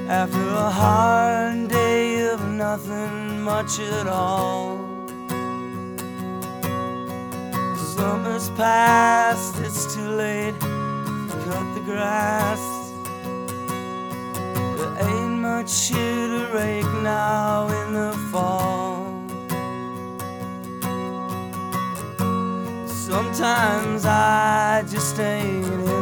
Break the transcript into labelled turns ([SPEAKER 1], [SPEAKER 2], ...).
[SPEAKER 1] After a hard day of nothing much at all. Summer's past, it's too late to cut the grass. There ain't much here to rake now in the fall. Sometimes I just ain't